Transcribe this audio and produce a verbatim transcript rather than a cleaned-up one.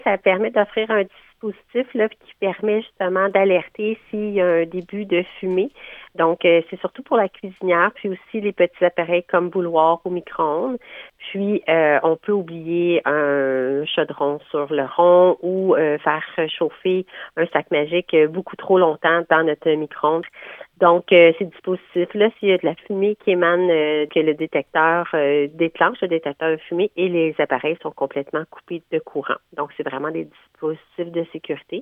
Ça permet d'offrir un dispositif là, qui permet justement d'alerter s'il y a un début de fumée. Donc, euh, c'est surtout pour la cuisinière, puis aussi les petits appareils comme bouilloire ou micro-ondes. Puis, euh, on peut oublier un chaudron sur le rond ou euh, faire chauffer un sac magique beaucoup trop longtemps dans notre micro-ondes. Donc, euh, ces dispositifs-là, s'il y a de la fumée qui émane, euh, que le détecteur euh, déclenche, le détecteur de fumée, et les appareils sont complètement coupés de courant. Donc, c'est vraiment des dispositifs de sécurité.